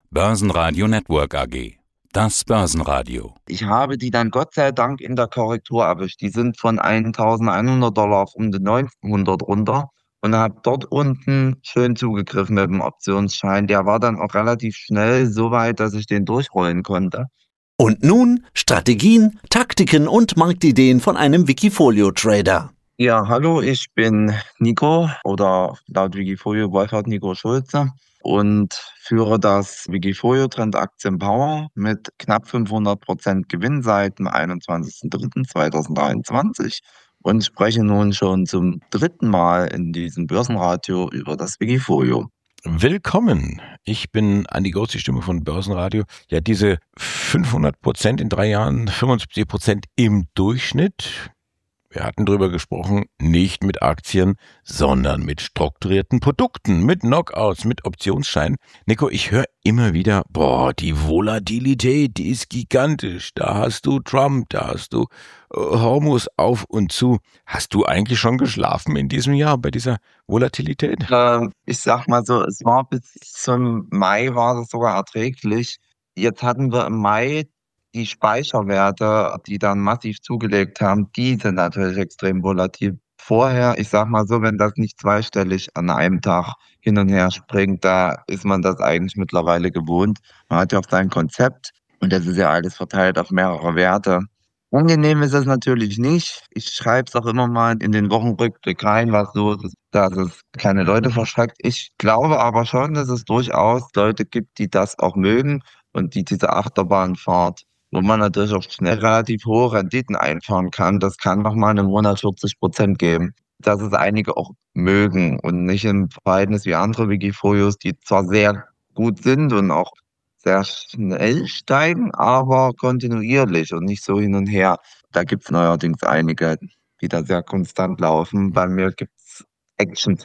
Börsenradio Network AG. Das Börsenradio. Ich habe die dann Gott sei Dank in der Korrektur erwischt. Die sind von $1.100 auf um die 900 runter und habe dort unten schön zugegriffen mit dem Optionsschein. Der war dann auch relativ schnell so weit, dass ich den durchrollen konnte. Und nun Strategien, Taktiken und Marktideen von einem Wikifolio-Trader. Ja, hallo, ich bin Nico oder laut Wikifolio Wolfhard Nico Schulze und führe das Wikifolio Trend Aktien Power mit knapp 500% Gewinn seit dem 21.03.2023 und spreche nun schon zum dritten Mal in diesem Börsenradio über das Wikifolio. Willkommen. Ich bin Andi Goetz, die Stimme von Börsenradio. Ja, diese 500% in 3 Jahren, 75% im Durchschnitt. Wir hatten drüber gesprochen, nicht mit Aktien, sondern mit strukturierten Produkten, mit Knockouts, mit Optionsscheinen. Nico, ich höre immer wieder, die Volatilität, die ist gigantisch. Da hast du Trump, da hast du Hormuz auf und zu. Hast du eigentlich schon geschlafen in diesem Jahr bei dieser Volatilität? Ich sag mal so, es war bis zum Mai war das sogar erträglich. Jetzt hatten wir im Mai die Speicherwerte, die dann massiv zugelegt haben, die sind natürlich extrem volatil. Vorher, ich sag mal so, wenn das nicht zweistellig an einem Tag hin und her springt, da ist man das eigentlich mittlerweile gewohnt. Man hat ja auch sein Konzept und das ist ja alles verteilt auf mehrere Werte. Angenehm ist es natürlich nicht. Ich schreibe es auch immer mal in den Wochenrückblick rein, was so ist, dass es keine Leute verschreckt. Ich glaube aber schon, dass es durchaus Leute gibt, die das auch mögen und die diese Achterbahnfahrt, wo man natürlich auch schnell relativ hohe Renditen einfahren kann. Das kann nochmal im Monat 40% geben. Dass es einige auch mögen und nicht im Verhältnis wie andere Wikifolios, die zwar sehr gut sind und auch sehr schnell steigen, aber kontinuierlich und nicht so hin und her. Da gibt es neuerdings einige, die da sehr konstant laufen. Bei mir gibt es Action.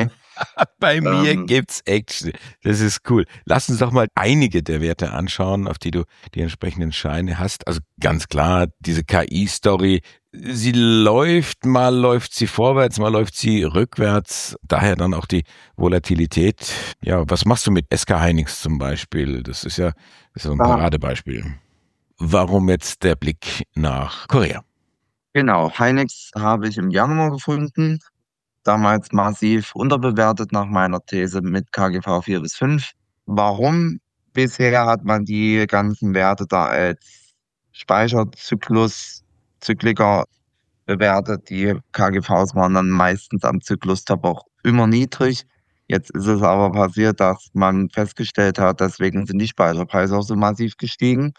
Bei mir gibt's Action. Das ist cool. Lass uns doch mal einige der Werte anschauen, auf die du die entsprechenden Scheine hast. Also ganz klar, diese KI-Story, sie läuft, mal läuft sie vorwärts, mal läuft sie rückwärts. Daher dann auch die Volatilität. Ja, was machst du mit SK Hynix zum Beispiel? Das ist so ein Paradebeispiel. Warum jetzt der Blick nach Korea? Genau, Hynix habe ich im Januar gefunden. Damals massiv unterbewertet nach meiner These mit KGV 4 bis 5. Warum? Bisher hat man die ganzen Werte da als Speicherzykliker bewertet. Die KGVs waren dann meistens am Zyklustop auch immer niedrig. Jetzt ist es aber passiert, dass man festgestellt hat, deswegen sind die Speicherpreise auch so massiv gestiegen,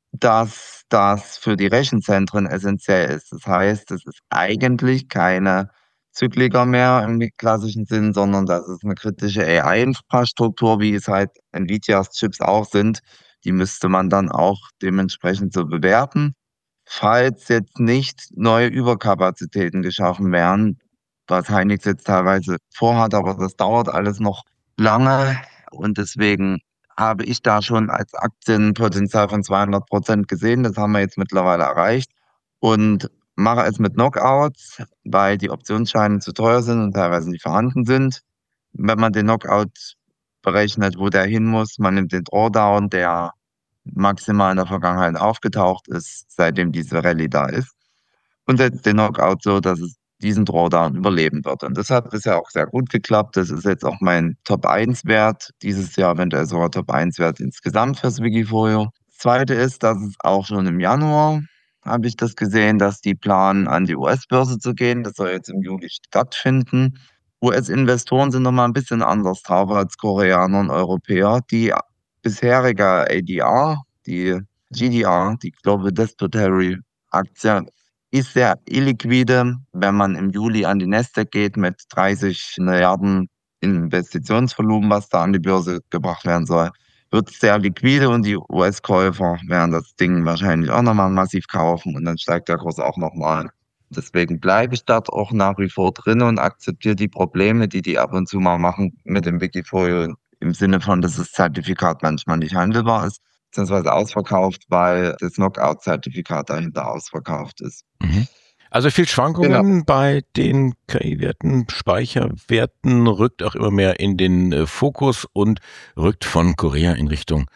dass das für die Rechenzentren essentiell ist. Das heißt, es ist eigentlich keine Zykliker mehr im klassischen Sinn, sondern das ist eine kritische AI-Infrastruktur, wie es halt Nvidias Chips auch sind. Die müsste man dann auch dementsprechend so bewerten. Falls jetzt nicht neue Überkapazitäten geschaffen werden, was Hynix jetzt teilweise vorhat, aber das dauert alles noch lange und deswegen habe ich da schon als Aktienpotenzial von 200% gesehen. Das haben wir jetzt mittlerweile erreicht und mache es mit Knockouts, weil die Optionsscheine zu teuer sind und teilweise nicht vorhanden sind. Wenn man den Knockout berechnet, wo der hin muss, man nimmt den Drawdown, der maximal in der Vergangenheit aufgetaucht ist, seitdem diese Rallye da ist, und setzt den Knockout so, dass es diesen Drawdown überleben wird. Und das hat bisher auch sehr gut geklappt. Das ist jetzt auch mein Top-1-Wert, dieses Jahr eventuell sogar Top-1-Wert insgesamt fürs Wikifolio. Das Zweite ist, dass es auch schon im Januar, habe ich das gesehen, dass die planen, an die US-Börse zu gehen. Das soll jetzt im Juli stattfinden. US-Investoren sind nochmal ein bisschen anders drauf als Koreaner und Europäer. Die bisherige ADR, die GDR, die Global Depository Aktie, ist sehr illiquide. Wenn man im Juli an die Nasdaq geht mit 30 Milliarden Investitionsvolumen, was da an die Börse gebracht werden soll, wird es sehr liquide und die US-Käufer werden das Ding wahrscheinlich auch nochmal massiv kaufen und dann steigt der Kurs auch nochmal. Deswegen bleibe ich dort auch nach wie vor drin und akzeptiere die Probleme, die ab und zu mal machen mit dem Wikifolio, im Sinne von, dass das Zertifikat manchmal nicht handelbar ist, beziehungsweise ausverkauft, weil das Knockout-Zertifikat dahinter ausverkauft ist. Mhm. Also viel Schwankungen bei den KI-Werten, Speicherwerten, rückt auch immer mehr in den Fokus und rückt von Korea in Richtung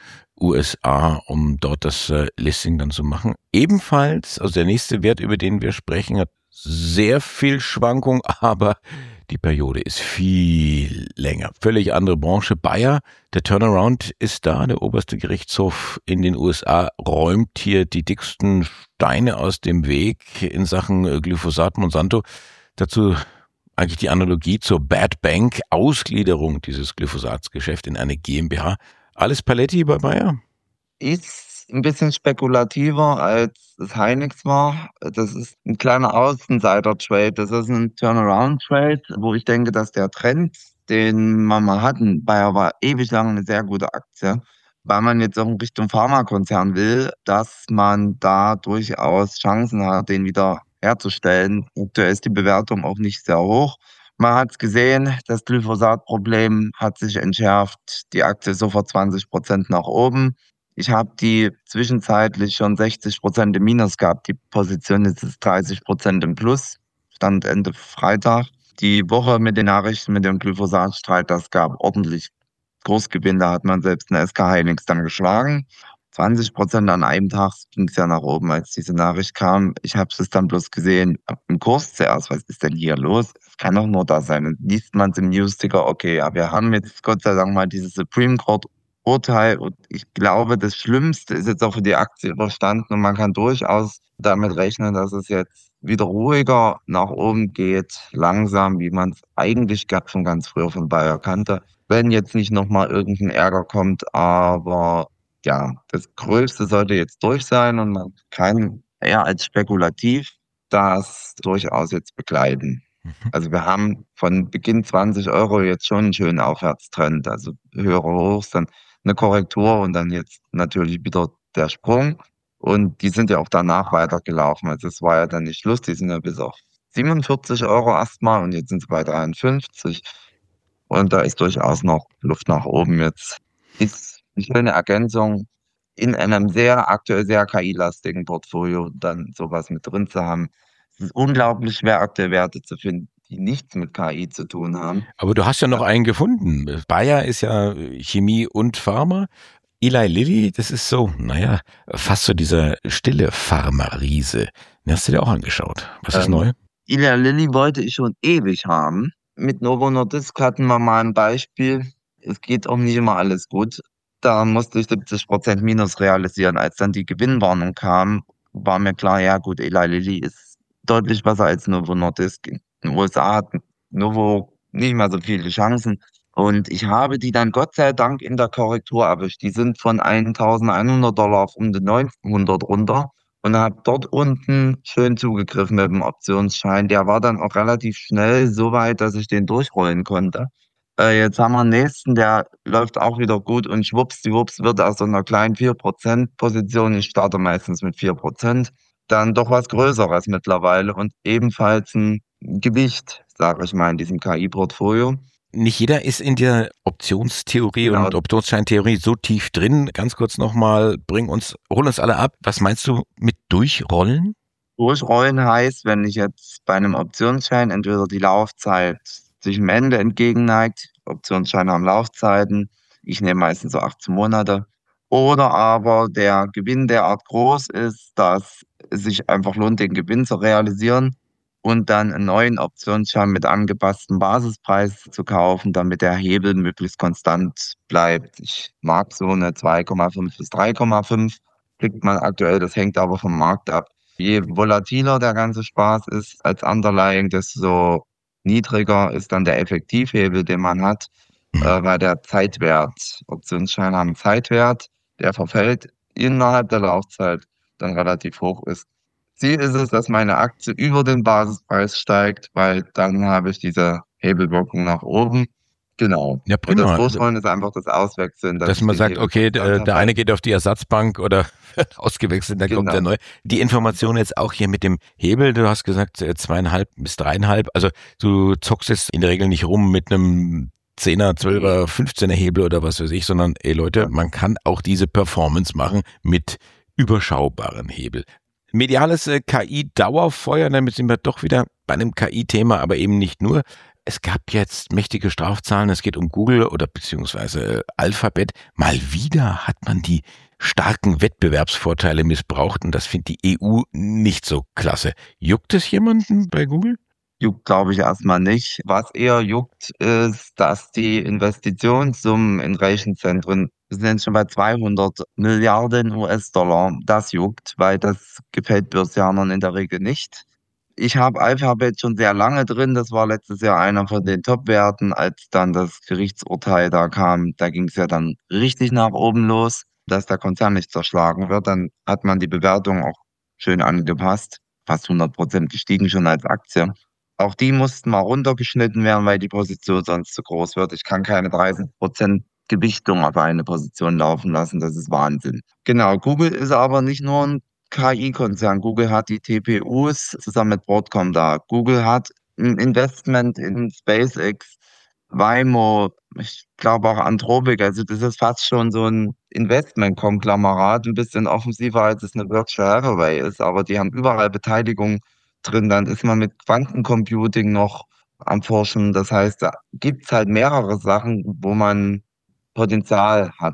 USA, um dort das Listing dann zu machen. Ebenfalls, also der nächste Wert, über den wir sprechen, hat sehr viel Schwankung, aber die Periode ist viel länger. Völlig andere Branche. Bayer, der Turnaround ist da. Der oberste Gerichtshof in den USA räumt hier die dicksten Steine aus dem Weg in Sachen Glyphosat. Monsanto. Dazu eigentlich die Analogie zur Bad Bank, Ausgliederung dieses Glyphosatsgeschäft in eine GmbH. Alles Paletti bei Bayer? Ist ein bisschen spekulativer, als es Hynix war. Das ist ein kleiner Außenseiter-Trade. Das ist ein Turnaround-Trade, wo ich denke, dass der Trend, den man mal hatten, Bayer war ewig lang eine sehr gute Aktie, weil man jetzt auch in Richtung Pharmakonzern will, dass man da durchaus Chancen hat, den wieder herzustellen. Aktuell ist die Bewertung auch nicht sehr hoch. Man hat es gesehen, das Glyphosat-Problem hat sich entschärft. Die Aktie ist sofort 20% nach oben. Ich habe die zwischenzeitlich schon 60% im Minus gehabt. Die Position ist jetzt 30% im Plus. Stand Ende Freitag. Die Woche mit den Nachrichten mit dem Glyphosatstreit, das gab ordentlich Kursgewinn. Da hat man selbst eine SK Hynix dann geschlagen. 20% an einem Tag ging es ja nach oben, als diese Nachricht kam. Ich habe es dann bloß gesehen im Kurs zuerst. Was ist denn hier los? Es kann doch nur da sein. Und liest man es im Newsticker, okay, ja, wir haben jetzt Gott sei Dank mal dieses Supreme Court Urteil und ich glaube, das Schlimmste ist jetzt auch für die Aktie überstanden und man kann durchaus damit rechnen, dass es jetzt wieder ruhiger nach oben geht, langsam, wie man es eigentlich schon ganz früher von Bayer kannte, wenn jetzt nicht nochmal irgendein Ärger kommt, aber ja, das Größte sollte jetzt durch sein und man kann eher als spekulativ das durchaus jetzt begleiten. Also wir haben von Beginn 20 € jetzt schon einen schönen Aufwärtstrend, also höhere Hochs, dann eine Korrektur und dann jetzt natürlich wieder der Sprung. Und die sind ja auch danach weitergelaufen. Also es war ja dann nicht Schluss, die sind ja bis auf 47 € erstmal und jetzt sind sie bei 53. Und da ist durchaus noch Luft nach oben jetzt. Ist eine schöne Ergänzung in einem aktuell sehr KI-lastigen Portfolio, dann sowas mit drin zu haben. Es ist unglaublich schwer, aktuelle Werte zu finden, die nichts mit KI zu tun haben. Aber du hast ja noch einen gefunden. Bayer ist ja Chemie und Pharma. Eli Lilly, das ist so, fast so dieser stille Pharma-Riese. Den hast du dir auch angeschaut. Was ist neu? Eli Lilly wollte ich schon ewig haben. Mit Novo Nordisk hatten wir mal ein Beispiel. Es geht auch nicht immer alles gut. Da musste ich 70% Minus realisieren. Als dann die Gewinnwarnung kam, war mir klar, ja gut, Eli Lilly ist deutlich besser als Novo Nordisk. In den USA hat Novo nicht mehr so viele Chancen. Und ich habe die dann Gott sei Dank in der Korrektur erwischt. Die sind von $1.100 auf um die 900 runter und habe dort unten schön zugegriffen mit dem Optionsschein. Der war dann auch relativ schnell so weit, dass ich den durchrollen konnte. Jetzt haben wir einen nächsten, der läuft auch wieder gut und schwuppsdiwupps wird aus so einer kleinen 4% Position, ich starte meistens mit 4%, dann doch was Größeres mittlerweile und ebenfalls ein Gewicht, sage ich mal, in diesem KI-Portfolio. Nicht jeder ist in der Optionstheorie und Optionsscheintheorie so tief drin. Ganz kurz nochmal, hol uns alle ab. Was meinst du mit durchrollen? Durchrollen heißt, wenn ich jetzt bei einem Optionsschein entweder die Laufzeit sich dem Ende entgegenneigt, Optionsscheine haben Laufzeiten, ich nehme meistens so 18 Monate, oder aber der Gewinn derart groß ist, dass es sich einfach lohnt, den Gewinn zu realisieren und dann einen neuen Optionsschein mit angepasstem Basispreis zu kaufen, damit der Hebel möglichst konstant bleibt. Ich mag so eine 2,5 bis 3,5, kriegt man aktuell, das hängt aber vom Markt ab. Je volatiler der ganze Spaß ist als Underlying, desto niedriger ist dann der Effektivhebel, den man hat, weil der Zeitwert, Optionsscheine haben Zeitwert, der verfällt innerhalb der Laufzeit, dann relativ hoch ist. Ziel ist es, dass meine Aktie über den Basispreis steigt, weil dann habe ich diese Hebelwirkung nach oben. Genau. Ja, prima. Und das Durchrollen ist einfach das Auswechseln. Dass man sagt, okay, der eine geht auf die Ersatzbank oder wird ausgewechselt, dann kommt der neu. Die Information jetzt auch hier mit dem Hebel, du hast gesagt 2,5 bis 3,5, also du zockst jetzt in der Regel nicht rum mit einem 10er, 12er, 15er Hebel oder was weiß ich, sondern Leute, man kann auch diese Performance machen mit überschaubaren Hebel. Mediales KI-Dauerfeuer, damit sind wir doch wieder bei einem KI-Thema, aber eben nicht nur. Es gab jetzt mächtige Strafzahlen, es geht um Google oder beziehungsweise Alphabet. Mal wieder hat man die starken Wettbewerbsvorteile missbraucht und das findet die EU nicht so klasse. Juckt es jemanden bei Google? Juckt, glaube ich, erstmal nicht. Was eher juckt, ist, dass die Investitionssummen in Rechenzentren sind schon bei 200 Milliarden US-Dollar. Das juckt, weil das gefällt Börsianern in der Regel nicht. Ich habe Alphabet schon sehr lange drin. Das war letztes Jahr einer von den Top-Werten. Als dann das Gerichtsurteil da kam, da ging es ja dann richtig nach oben los, dass der Konzern nicht zerschlagen wird. Dann hat man die Bewertung auch schön angepasst. Fast 100% gestiegen schon als Aktie. Auch die mussten mal runtergeschnitten werden, weil die Position sonst zu groß wird. Ich kann keine 30% Gewichtung auf eine Position laufen lassen. Das ist Wahnsinn. Genau, Google ist aber nicht nur ein KI-Konzern. Google hat die TPUs zusammen mit Broadcom da. Google hat ein Investment in SpaceX, Waymo, ich glaube auch Anthropic. Also das ist fast schon so ein Investment-Konglomerat, ein bisschen offensiver, als es eine Berkshire Hathaway ist. Aber die haben überall Beteiligung drin. Dann ist man mit Quantencomputing noch am Forschen. Das heißt, da gibt's halt mehrere Sachen, wo man Potenzial hat.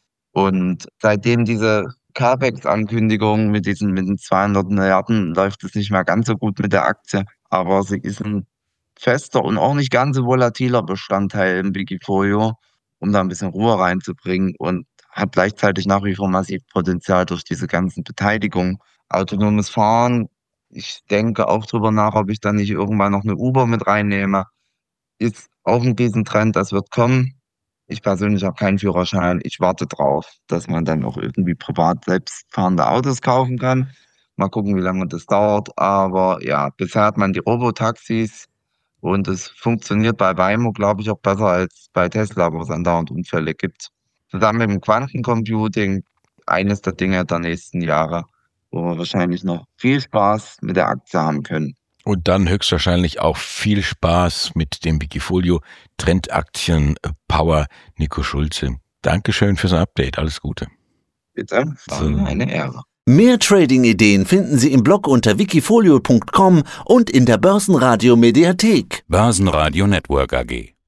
Und seitdem diese CapEx-Ankündigung mit den 200 Milliarden läuft es nicht mehr ganz so gut mit der Aktie. Aber sie ist ein fester und auch nicht ganz so volatiler Bestandteil im Wikifolio, um da ein bisschen Ruhe reinzubringen und hat gleichzeitig nach wie vor massiv Potenzial durch diese ganzen Beteiligungen. Autonomes Fahren, ich denke auch drüber nach, ob ich dann nicht irgendwann noch eine Uber mit reinnehme. Ist auch ein Riesentrend, das wird kommen. Ich persönlich habe keinen Führerschein. Ich warte drauf, dass man dann auch irgendwie privat selbstfahrende Autos kaufen kann. Mal gucken, wie lange das dauert. Aber ja, bisher hat man die Robotaxis und es funktioniert bei Waymo, glaube ich, auch besser als bei Tesla, wo es andauernd Unfälle gibt. Zusammen mit dem Quantencomputing, eines der Dinge der nächsten Jahre, wo wir wahrscheinlich noch viel Spaß mit der Aktie haben können. Und dann höchstwahrscheinlich auch viel Spaß mit dem Wikifolio Trendaktien Power Nico Schulze. Dankeschön fürs Update. Alles Gute. Bitte, war eine Ehre. Mehr Trading-Ideen finden Sie im Blog unter wikifolio.com und in der Börsenradio Mediathek. Börsenradio Network AG.